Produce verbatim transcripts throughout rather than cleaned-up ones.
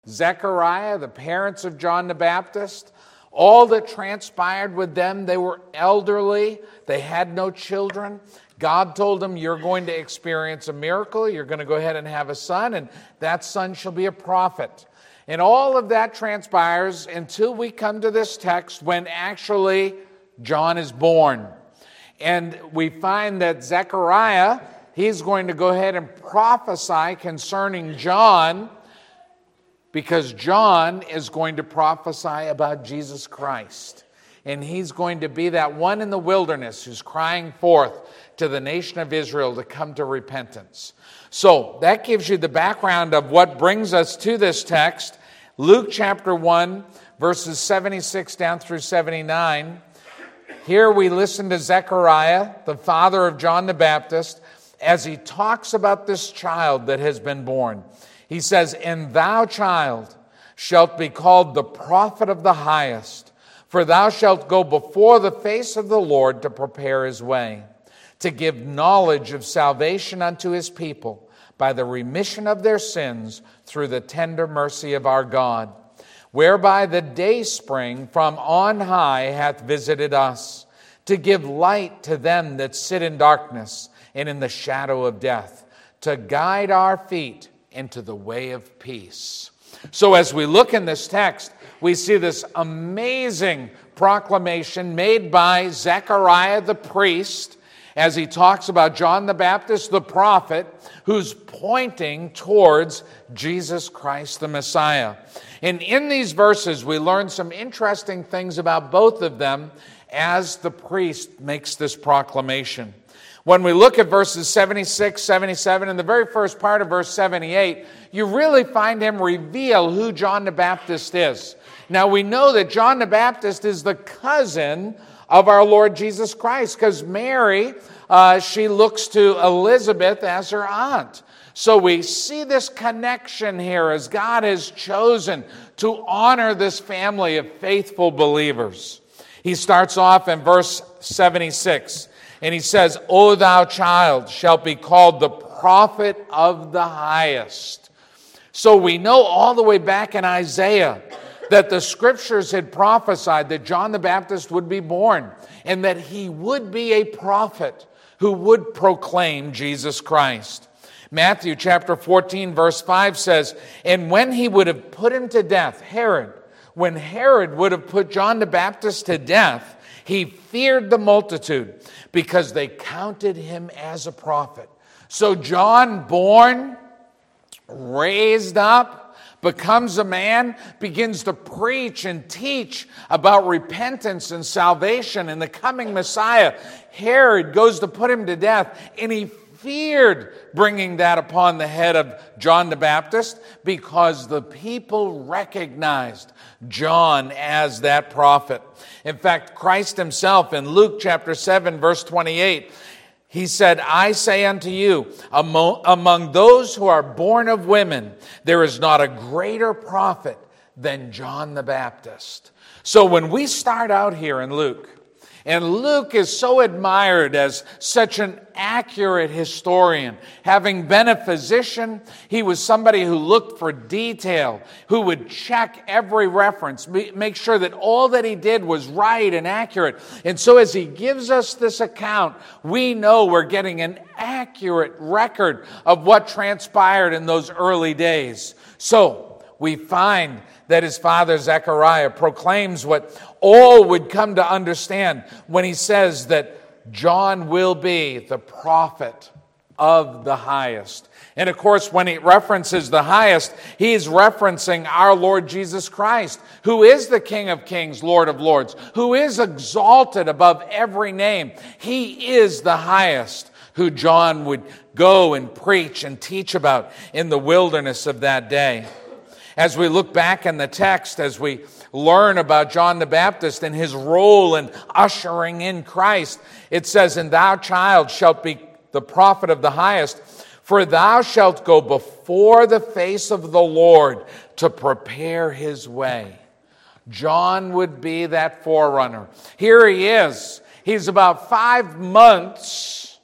Zechariah, the parents of John the Baptist, all that transpired with them, they were elderly, they had no children. God told them, you're going to experience a miracle, you're going to go ahead and have a son, and that son shall be a prophet. And all of that transpires until we come to this text when actually John is born. And we find that Zechariah, he's going to go ahead and prophesy concerning John, because John is going to prophesy about Jesus Christ. And he's going to be that one in the wilderness who's crying forth to the nation of Israel to come to repentance. So that gives you the background of what brings us to this text. Luke chapter one, verses seventy-six down through seventy-nine. Here we listen to Zechariah, the father of John the Baptist, as he talks about this child that has been born. He says, "And thou, child, shalt be called the prophet of the highest, for thou shalt go before the face of the Lord to prepare his way, to give knowledge of salvation unto his people by the remission of their sins through the tender mercy of our God, whereby the dayspring from on high hath visited us, to give light to them that sit in darkness and in the shadow of death, to guide our feet into the way of peace." So as we look in this text, we see this amazing proclamation made by Zechariah the priest as he talks about John the Baptist, the prophet, who's pointing towards Jesus Christ the Messiah. And in these verses, we learn some interesting things about both of them as the priest makes this proclamation. When we look at verses seventy-six, seventy-seven, and the very first part of verse seventy-eight, you really find him reveal who John the Baptist is. Now, we know that John the Baptist is the cousin of our Lord Jesus Christ, because Mary, uh, she looks to Elizabeth as her aunt. So we see this connection here as God has chosen to honor this family of faithful believers. He starts off in verse seventy-six. And he says, "O thou child shalt be called the prophet of the highest." So we know all the way back in Isaiah that the scriptures had prophesied that John the Baptist would be born and that he would be a prophet who would proclaim Jesus Christ. Matthew chapter fourteen verse five says, "And when he would have put him to death," Herod, when Herod would have put John the Baptist to death, he feared the multitude because they counted him as a prophet. So John, born, raised up, becomes a man, begins to preach and teach about repentance and salvation and the coming Messiah. Herod goes to put him to death, and he feared bringing that upon the head of John the Baptist because the people recognized John as that prophet. In fact, Christ himself in Luke chapter seven, verse twenty-eight, he said, "I say unto you, among, among those who are born of women, there is not a greater prophet than John the Baptist." So when we start out here in Luke, and Luke is so admired as such an accurate historian. Having been a physician, he was somebody who looked for detail, who would check every reference, make sure that all that he did was right and accurate. And so as he gives us this account, we know we're getting an accurate record of what transpired in those early days. So we find that his father Zechariah proclaims what all would come to understand when he says that John will be the prophet of the highest. And of course, when he references the highest, he's referencing our Lord Jesus Christ, who is the King of Kings, Lord of Lords, who is exalted above every name. He is the highest, who John would go and preach and teach about in the wilderness of that day. As we look back in the text, as we learn about John the Baptist and his role in ushering in Christ, it says, "And thou, child, shalt be the prophet of the highest, for thou shalt go before the face of the Lord to prepare his way." John would be that forerunner. Here he is. He's about five months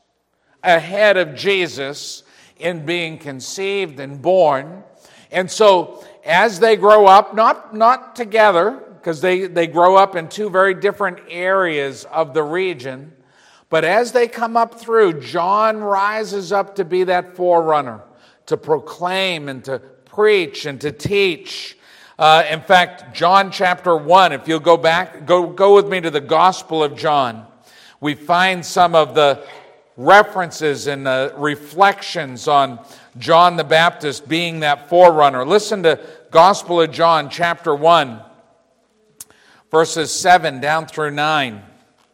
ahead of Jesus in being conceived and born. And so as they grow up, not, not together, because they, they grow up in two very different areas of the region, but as they come up through, John rises up to be that forerunner, to proclaim and to preach and to teach. Uh, in fact, John chapter one, if you'll go back, go, go with me to the Gospel of John, we find some of the references and uh, reflections on John the Baptist being that forerunner. Listen to Gospel of John chapter one, verses seven down through nine.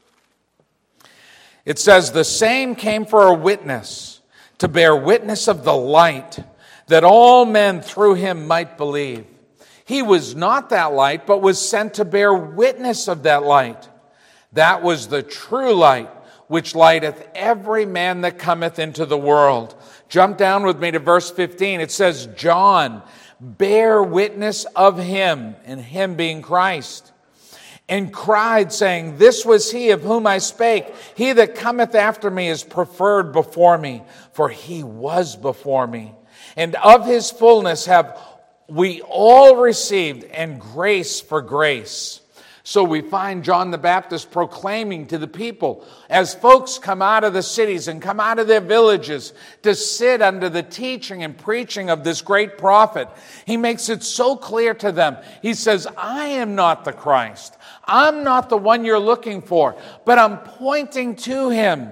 It says, "The same came for a witness, to bear witness of the light, that all men through him might believe. He was not that light, but was sent to bear witness of that light. That was the true light, which lighteth every man that cometh into the world." Jump down with me to verse fifteen. It says, "John bare witness of him," and him being Christ, "and cried, saying, This was he of whom I spake. He that cometh after me is preferred before me, for he was before me. And of his fullness have we all received, and grace for grace." So we find John the Baptist proclaiming to the people, as folks come out of the cities and come out of their villages to sit under the teaching and preaching of this great prophet, he makes it so clear to them. He says, "I am not the Christ. I'm not the one you're looking for, but I'm pointing to him.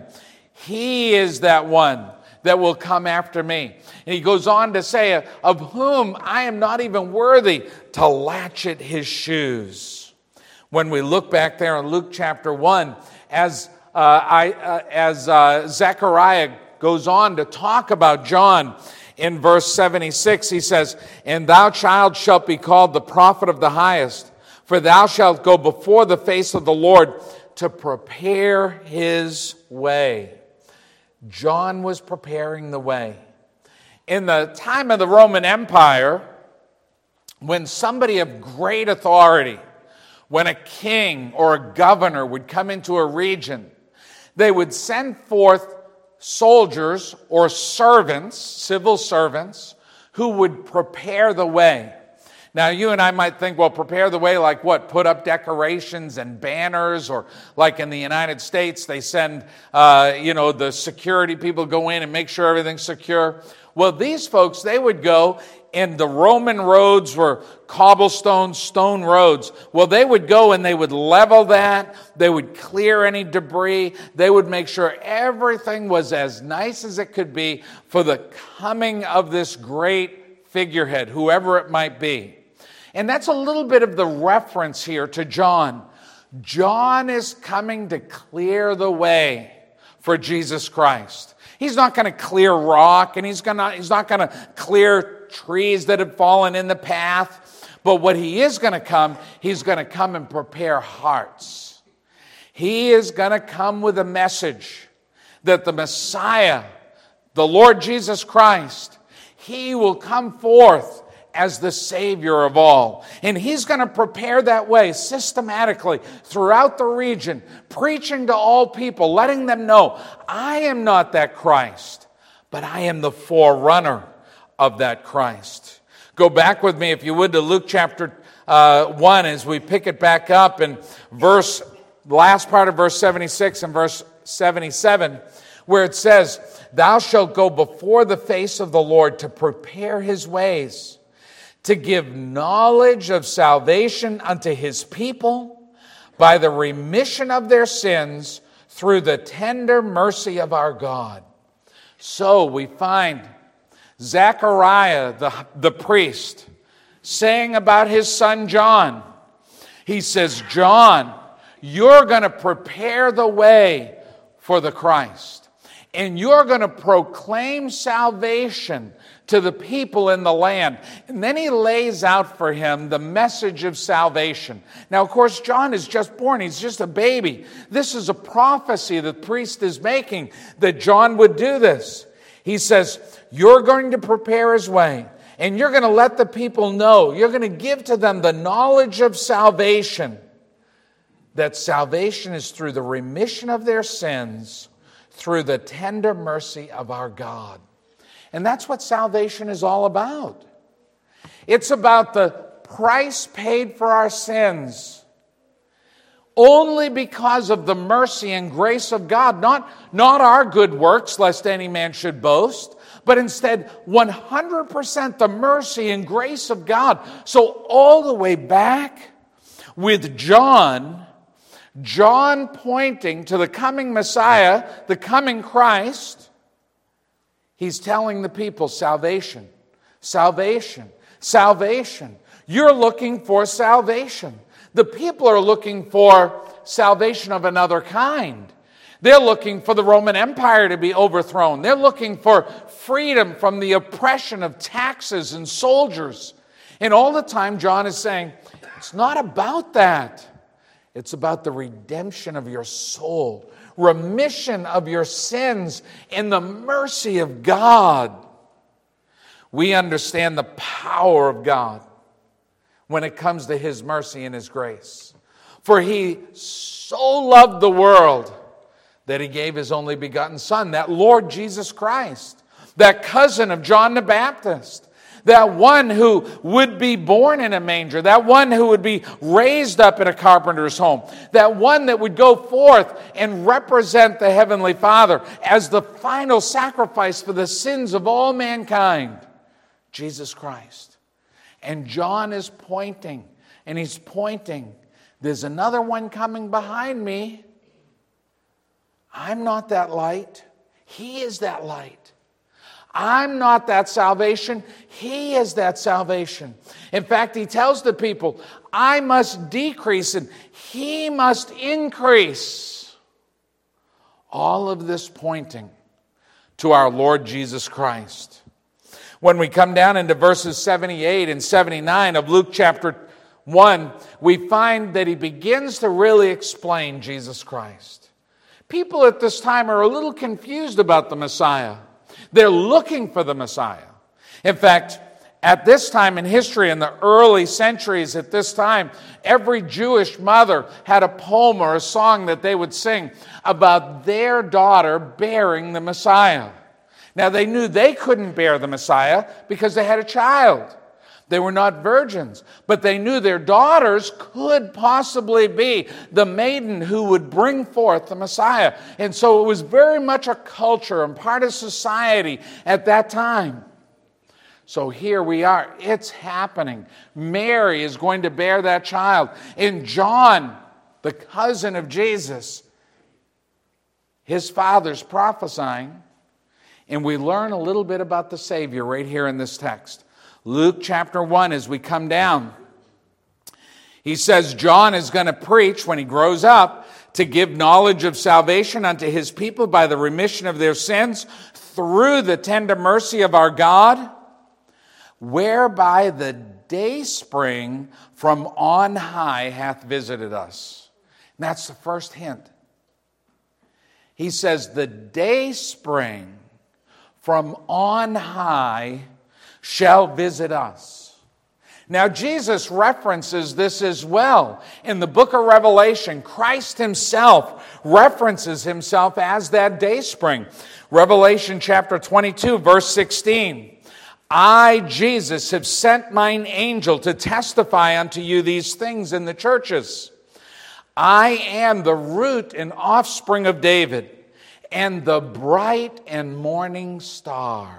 He is that one that will come after me." And he goes on to say, "Of whom I am not even worthy to latchet his shoes." When we look back there in Luke chapter one, as uh, I, uh, as uh, Zechariah goes on to talk about John in verse seventy-six, he says, "And thou, child, shalt be called the prophet of the highest, for thou shalt go before the face of the Lord to prepare his way." John was preparing the way. In the time of the Roman Empire, when somebody of great authority, when a king or a governor would come into a region, they would send forth soldiers or servants, civil servants, who would prepare the way. Now, you and I might think, well, prepare the way like what? Put up decorations and banners, or like in the United States, they send, uh, you know, the security people go in and make sure everything's secure. Well, these folks, they would go, and the Roman roads were cobblestone, stone roads. Well, they would go and they would level that. They would clear any debris. They would make sure everything was as nice as it could be for the coming of this great figurehead, whoever it might be. And that's a little bit of the reference here to John. John is coming to clear the way for Jesus Christ. He's not going to clear rock, and he's, gonna, he's not going to clear trees that have fallen in the path. But what he is going to come, he's going to come and prepare hearts. He is going to come with a message that the Messiah, the Lord Jesus Christ, he will come forth as the Savior of all. And he's going to prepare that way systematically throughout the region, preaching to all people, letting them know, I am not that Christ, but I am the forerunner of that Christ. Go back with me, if you would, to Luke chapter uh, one as we pick it back up in verse, last part of verse seventy-six and verse seventy-seven, where it says, "Thou shalt go before the face of the Lord to prepare his ways, to give knowledge of salvation unto his people by the remission of their sins through the tender mercy of our God." So we find Zechariah, the, the priest, saying about his son John, he says, "John, you're going to prepare the way for the Christ, and you're going to proclaim salvation to the people in the land." And then he lays out for him the message of salvation. Now, of course, John is just born. He's just a baby. This is a prophecy the priest is making that John would do this. He says, you're going to prepare his way, and you're going to let the people know. You're going to give to them the knowledge of salvation, that salvation is through the remission of their sins, through the tender mercy of our God. And that's what salvation is all about. It's about the price paid for our sins. Only because of the mercy and grace of God, not, not our good works, lest any man should boast, but instead one hundred percent the mercy and grace of God. So all the way back with John, John pointing to the coming Messiah, the coming Christ, he's telling the people salvation, salvation, salvation. You're looking for salvation. The people are looking for salvation of another kind. They're looking for the Roman Empire to be overthrown. They're looking for freedom from the oppression of taxes and soldiers. And all the time, John is saying, it's not about that. It's about the redemption of your soul, remission of your sins, and the mercy of God. We understand the power of God when it comes to His mercy and His grace. For He so loved the world that He gave His only begotten Son, that Lord Jesus Christ, that cousin of John the Baptist, that one who would be born in a manger, that one who would be raised up in a carpenter's home, that one that would go forth and represent the Heavenly Father as the final sacrifice for the sins of all mankind, Jesus Christ. And John is pointing, and he's pointing, there's another one coming behind me. I'm not that light. He is that light. I'm not that salvation. He is that salvation. In fact, he tells the people, I must decrease and He must increase. All of this pointing to our Lord Jesus Christ. When we come down into verses seventy-eight and seventy-nine of Luke chapter one, we find that he begins to really explain Jesus Christ. People at this time are a little confused about the Messiah. They're looking for the Messiah. In fact, at this time in history, in the early centuries at this time, every Jewish mother had a poem or a song that they would sing about their daughter bearing the Messiah. Now, they knew they couldn't bear the Messiah because they had a child. They were not virgins, but they knew their daughters could possibly be the maiden who would bring forth the Messiah. And so it was very much a culture and part of society at that time. So here we are. It's happening. Mary is going to bear that child. And John, the cousin of Jesus, his father's prophesying. And we learn a little bit about the Savior right here in this text. Luke chapter one, as we come down, he says John is going to preach when he grows up to give knowledge of salvation unto his people by the remission of their sins through the tender mercy of our God, whereby the dayspring from on high hath visited us. And that's the first hint. He says the dayspring from on high shall visit us. Now, Jesus references this as well. In the book of Revelation, Christ himself references himself as that dayspring. Revelation chapter twenty-two, verse sixteen. I, Jesus, have sent mine angel to testify unto you these things in the churches. I am the root and offspring of David, and the bright and morning star.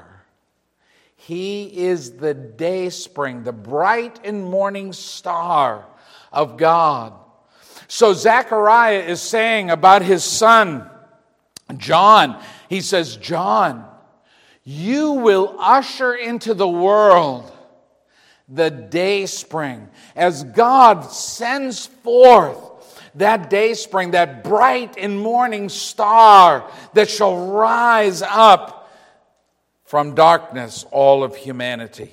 He is the dayspring, the bright and morning star of God. So Zechariah is saying about his son, John, he says, John, you will usher into the world the dayspring as God sends forth that dayspring, that bright and morning star that shall rise up from darkness all of humanity.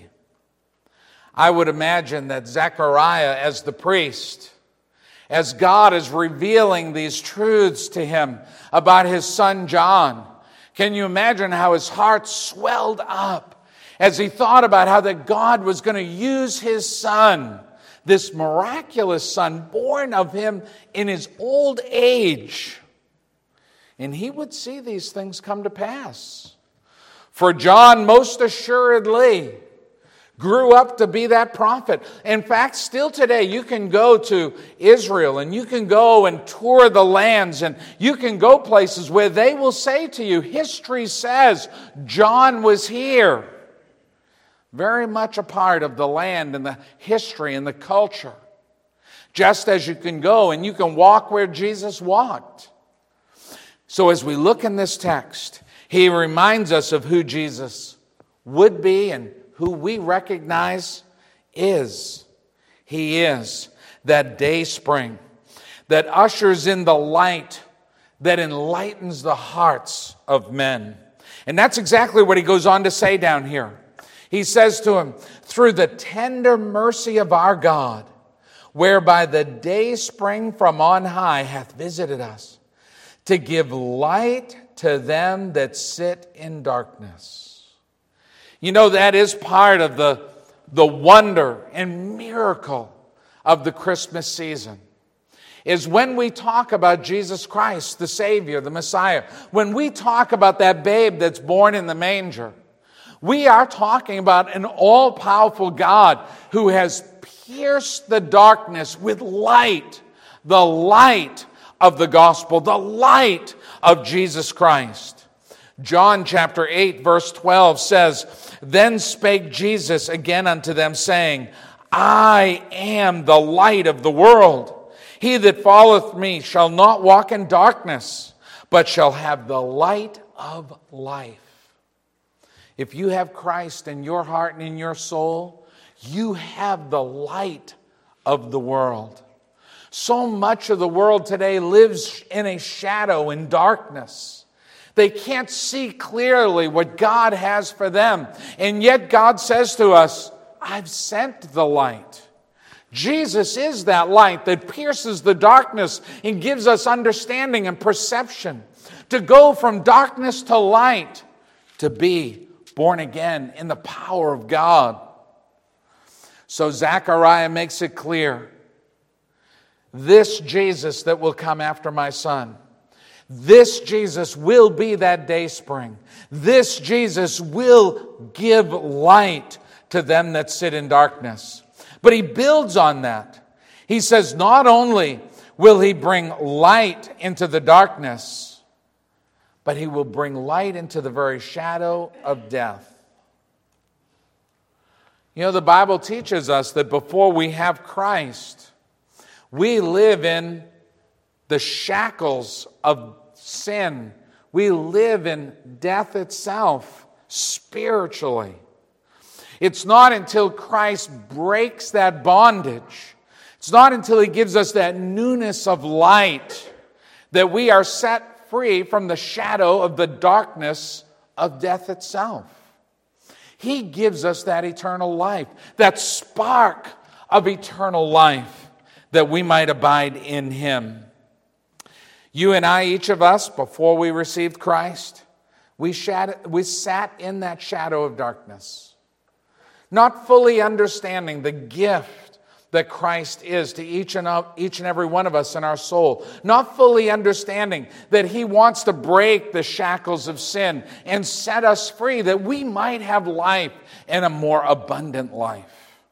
I would imagine that Zechariah, as the priest, as God is revealing these truths to him about his son John, can you imagine how his heart swelled up as he thought about how that God was going to use his son, this miraculous son born of him in his old age, and he would see these things come to pass. For John, most assuredly, grew up to be that prophet. In fact, still today, you can go to Israel and you can go and tour the lands and you can go places where they will say to you, history says John was here. Very much a part of the land and the history and the culture. Just as you can go and you can walk where Jesus walked. So as we look in this text, he reminds us of who Jesus would be and who we recognize is. He is that day spring that ushers in the light that enlightens the hearts of men. And that's exactly what he goes on to say down here. He says to him, through the tender mercy of our God, whereby the day spring from on high hath visited us, to give light to them that sit in darkness. You know, that is part of the, the wonder and miracle of the Christmas season. Is when we talk about Jesus Christ, the Savior, the Messiah, when we talk about that babe that's born in the manger, we are talking about an all-powerful God who has pierced the darkness with light, the light of the gospel, the light of Jesus Christ. John chapter eight, verse twelve says, then spake Jesus again unto them, saying, I am the light of the world. He that followeth me shall not walk in darkness, but shall have the light of life. If you have Christ in your heart and in your soul, you have the light of the world. So much of the world today lives in a shadow, in darkness. They can't see clearly what God has for them. And yet God says to us, I've sent the light. Jesus is that light that pierces the darkness and gives us understanding and perception to go from darkness to light, to be born again in the power of God. So Zechariah makes it clear, this Jesus that will come after my son, this Jesus will be that day spring. This Jesus will give light to them that sit in darkness. But he builds on that. He says, not only will he bring light into the darkness, but he will bring light into the very shadow of death. You know, the Bible teaches us that before we have Christ, we live in the shackles of sin. We live in death itself, spiritually. It's not until Christ breaks that bondage, it's not until he gives us that newness of light that we are set free from the shadow of the darkness of death itself. He gives us that eternal life, that spark of eternal life, that we might abide in him. You and I, each of us, before we received Christ, we, shat- we sat in that shadow of darkness, not fully understanding the gift that Christ is to each and, of, each and every one of us in our soul, not fully understanding that he wants to break the shackles of sin and set us free, that we might have life and a more abundant life.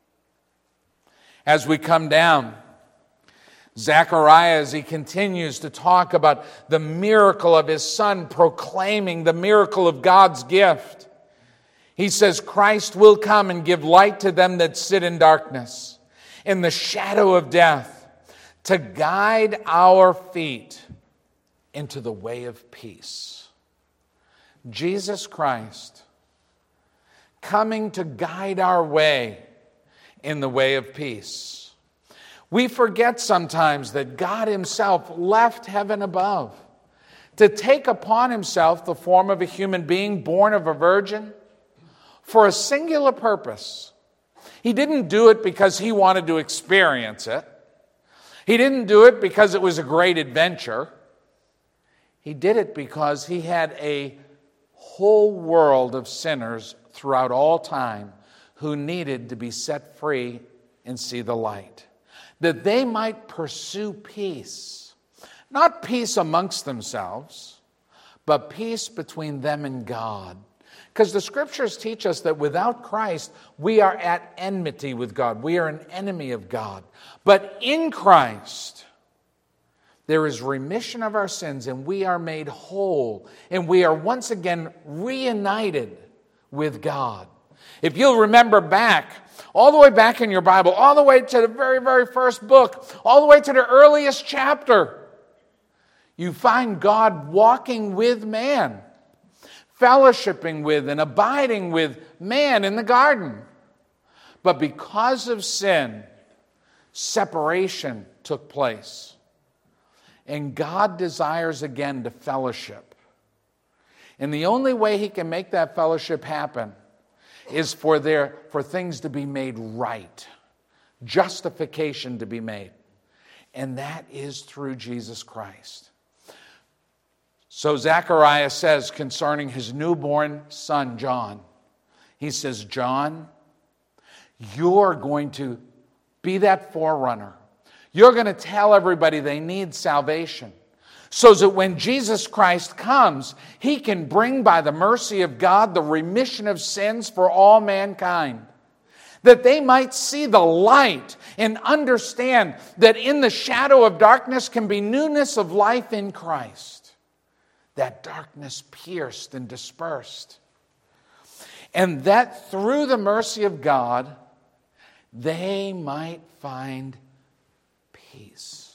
As we come down, Zechariah, as he continues to talk about the miracle of his son, proclaiming the miracle of God's gift, he says, Christ will come and give light to them that sit in darkness, in the shadow of death, to guide our feet into the way of peace. Jesus Christ coming to guide our way in the way of peace. We forget sometimes that God himself left heaven above to take upon himself the form of a human being born of a virgin for a singular purpose. He didn't do it because he wanted to experience it. He didn't do it because it was a great adventure. He did it because he had a whole world of sinners throughout all time who needed to be set free and see the light, that they might pursue peace, not peace amongst themselves, but peace between them and God, Because the scriptures teach us that without Christ, we are at enmity with God. We are an enemy of God. But in Christ, there is remission of our sins, and we are made whole, and we are once again reunited with God. If you'll remember back, all the way back in your Bible, all the way to the very, very first book, all the way to the earliest chapter, you find God walking with man, fellowshipping with and abiding with man in the garden. But because of sin, separation took place. And God desires again to fellowship. And the only way he can make that fellowship happen is for there for things to be made right. Justification to be made. And that is through Jesus Christ. So Zechariah says concerning his newborn son, John, he says, John, you're going to be that forerunner. You're going to tell everybody they need salvation, so that when Jesus Christ comes, he can bring by the mercy of God the remission of sins for all mankind. That they might see the light and understand that in the shadow of darkness can be newness of life in Christ. That darkness pierced and dispersed. And that through the mercy of God, they might find peace.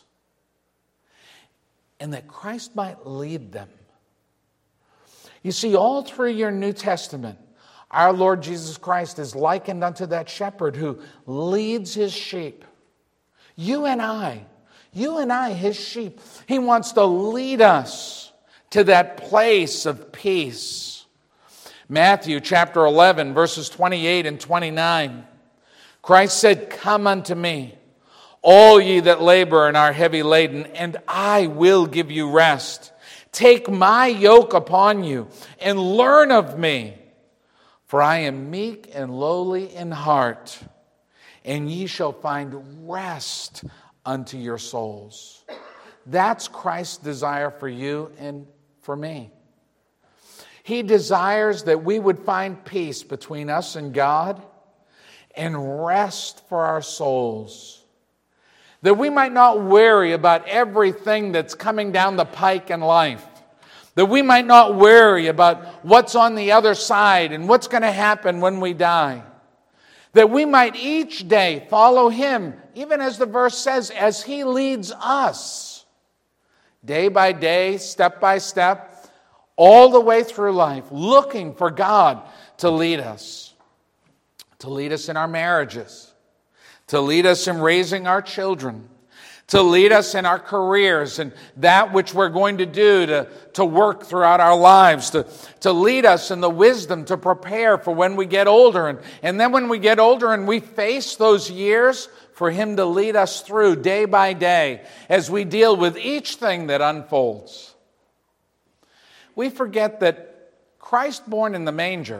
And that Christ might lead them. You see, all through your New Testament, our Lord Jesus Christ is likened unto that shepherd who leads his sheep. You and I, you and I, his sheep. He wants to lead us to that place of peace. Matthew chapter eleven, verses twenty-eight and twenty-nine. Christ said, come unto me, all ye that labor and are heavy laden, and I will give you rest. Take my yoke upon you and learn of me, for I am meek and lowly in heart, and ye shall find rest unto your souls. That's Christ's desire for you and for me. He desires that we would find peace between us and God and rest for our souls. That we might not worry about everything that's coming down the pike in life. That we might not worry about what's on the other side and what's going to happen when we die. That we might each day follow him, even as the verse says, as he leads us. Day by day, step by step, all the way through life, looking for God to lead us. To lead us in our marriages. To lead us in raising our children. To lead us in our careers and that which we're going to do to, to work throughout our lives. To, to lead us in the wisdom to prepare for when we get older. And, and then when we get older and we face those years, for him to lead us through day by day as we deal with each thing that unfolds. We forget that Christ born in the manger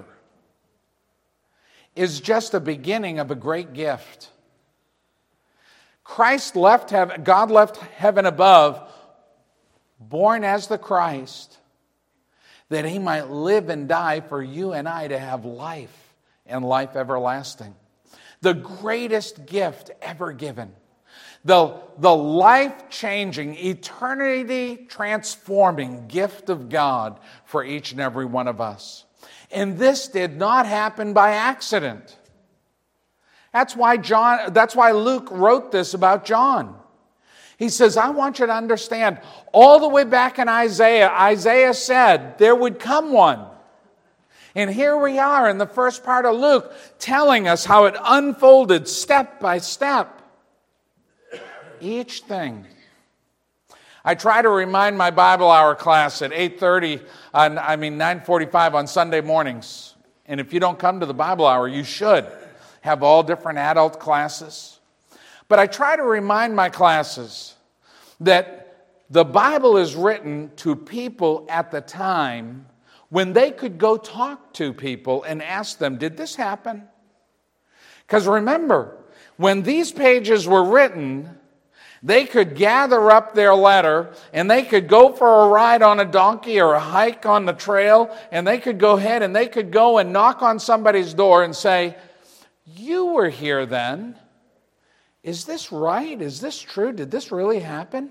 is just the beginning of a great gift. Christ left heaven, God left heaven above, born as the Christ, that he might live and die for you and I to have life and life everlasting. The greatest gift ever given. The, the life-changing, eternity-transforming gift of God for each and every one of us. And this did not happen by accident. That's why John, that's why Luke wrote this about John. He says, I want you to understand, all the way back in Isaiah, Isaiah said there would come one. And here we are in the first part of Luke telling us how it unfolded step by step. Each thing. I try to remind my Bible hour class at eight thirty, on, I mean nine forty-five on Sunday mornings. And if you don't come to the Bible hour, you should have all different adult classes. But I try to remind my classes that the Bible is written to people at the time when they could go talk to people and ask them, did this happen? Because remember, when these pages were written, They could gather up their letter and they could go for a ride on a donkey or a hike on the trail, and they could go ahead and they could go and knock on somebody's door and say, "You were here then. Is this right? Is this true? Did this really happen?"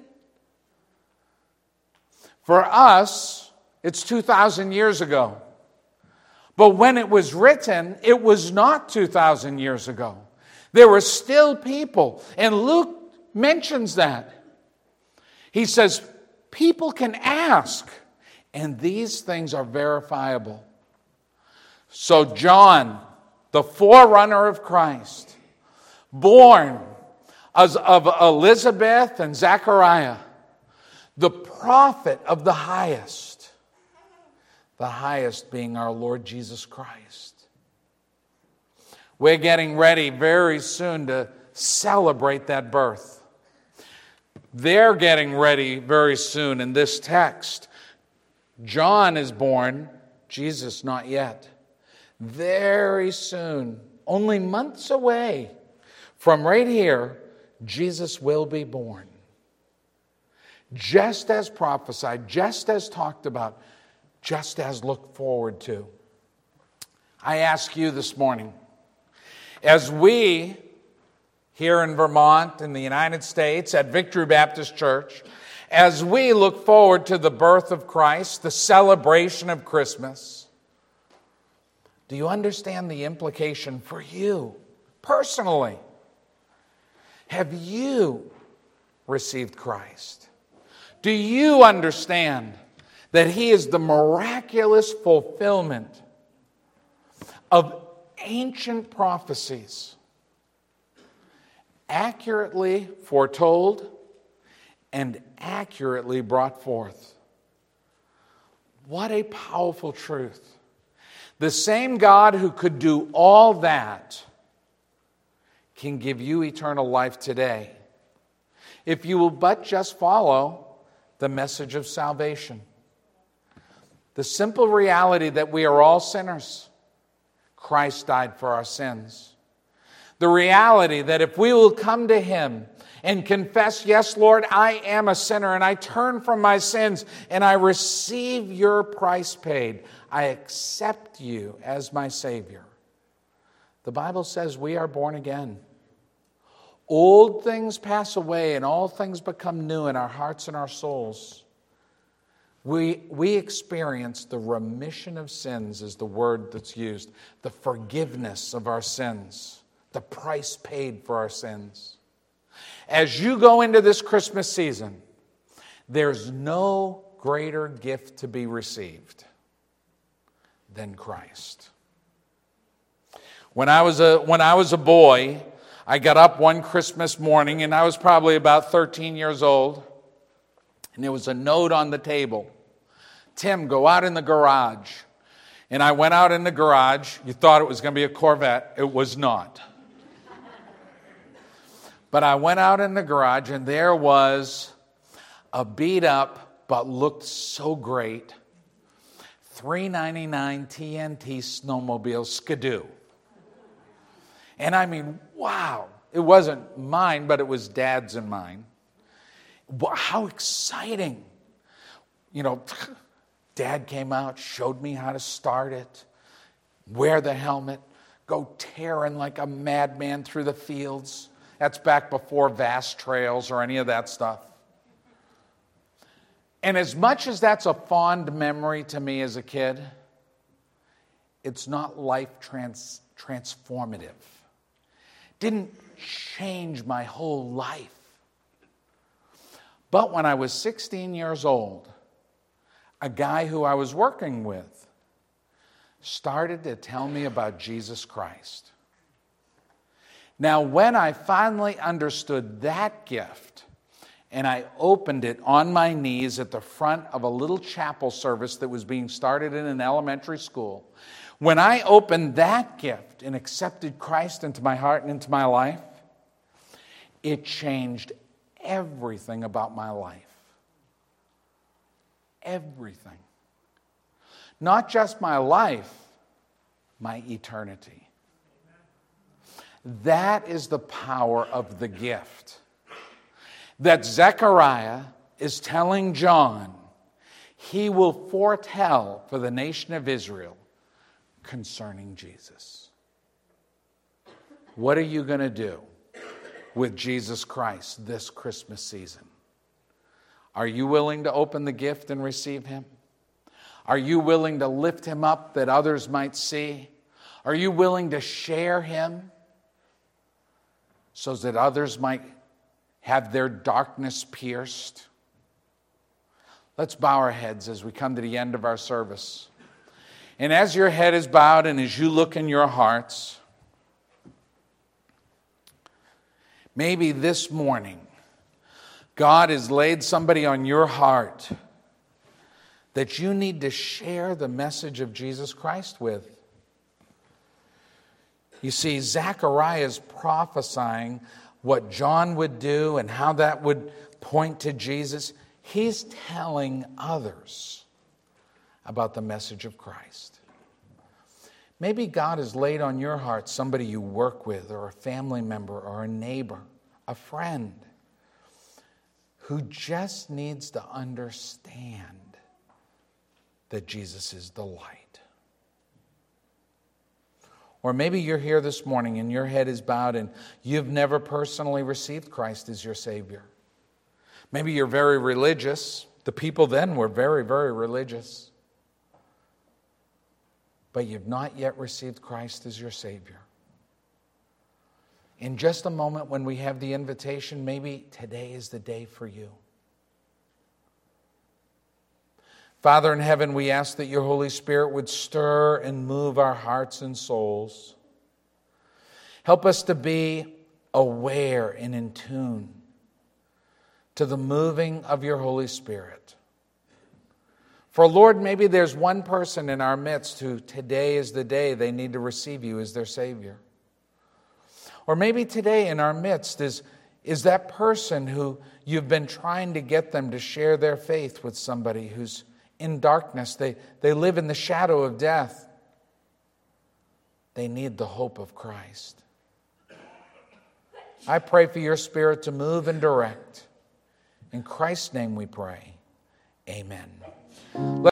For us, it's two thousand years ago. But when it was written, it was not two thousand years ago. There were still people, and Luke mentions that. He says, people can ask, and these things are verifiable. So John, the forerunner of Christ, born as of Elizabeth and Zechariah, the prophet of the highest, the highest being our Lord Jesus Christ. We're getting ready very soon to celebrate that birth. They're getting ready very soon in this text. John is born, Jesus not yet. Very soon, only months away from right here, Jesus will be born. Just as prophesied, just as talked about, just as looked forward to. I ask you this morning, as we here in Vermont, in the United States, at Victory Baptist Church, as we look forward to the birth of Christ, the celebration of Christmas, do you understand the implication for you personally? Have you received Christ? Do you understand that He is the miraculous fulfillment of ancient prophecies, accurately foretold and accurately brought forth? What a powerful truth. The same God who could do all that can give you eternal life today, if you will but just follow the message of salvation. The simple reality that we are all sinners. Christ died for our sins. The reality that if we will come to Him and confess, "Yes, Lord, I am a sinner, and I turn from my sins, and I receive your price paid. I accept you as my Savior." The Bible says we are born again. Old things pass away, and all things become new in our hearts and our souls. We, we experience the remission of sins, is the word that's used, the forgiveness of our sins. The price paid for our sins. As you go into this Christmas season, there's no greater gift to be received than Christ. When I was a, when I was a boy, I got up one Christmas morning, and I was probably about thirteen years old, and there was a note on the table. "Tim, go out in the garage." And I went out in the garage. You thought it was going to be a Corvette. It was not. But I went out in the garage, and there was a beat-up, but looked so great, three ninety-nine T N T snowmobile Skidoo. And I mean, wow. It wasn't mine, but it was Dad's and mine. How exciting. You know, Dad came out, showed me how to start it, wear the helmet, go tearing like a madman through the fields. That's back before vast trails or any of that stuff. And as much as that's a fond memory to me as a kid, it's not life trans- transformative. Didn't change my whole life. But when I was sixteen years old, a guy who I was working with started to tell me about Jesus Christ. Now, when I finally understood that gift, and I opened it on my knees at the front of a little chapel service that was being started in an elementary school, when I opened that gift and accepted Christ into my heart and into my life, it changed everything about my life. Everything. Not just my life, my eternity. That is the power of the gift. that Zechariah is telling John he will foretell for the nation of Israel concerning Jesus. What are you going to do with Jesus Christ this Christmas season? Are you willing to open the gift and receive him? Are you willing to lift him up that others might see? Are you willing to share him so that others might have their darkness pierced? Let's bow our heads as we come to the end of our service. And as your head is bowed and as you look in your hearts, maybe this morning God has laid somebody on your heart that you need to share the message of Jesus Christ with. You see, Zechariah is prophesying what John would do and how that would point to Jesus. He's telling others about the message of Christ. Maybe God has laid on your heart somebody you work with, or a family member, or a neighbor, a friend, who just needs to understand that Jesus is the light. Or maybe you're here this morning and your head is bowed and you've never personally received Christ as your Savior. Maybe you're very religious. The people then were very, very religious. But you've not yet received Christ as your Savior. In just a moment when we have the invitation, maybe today is the day for you. Father in heaven, we ask that your Holy Spirit would stir and move our hearts and souls. Help us to be aware and in tune to the moving of your Holy Spirit. For Lord, maybe there's one person in our midst who today is the day they need to receive you as their Savior. Or maybe today in our midst is, is that person who you've been trying to get them to share their faith with somebody who's in darkness. They, they live in the shadow of death. They need the hope of Christ. I pray for your Spirit to move and direct. In Christ's name we pray. Amen.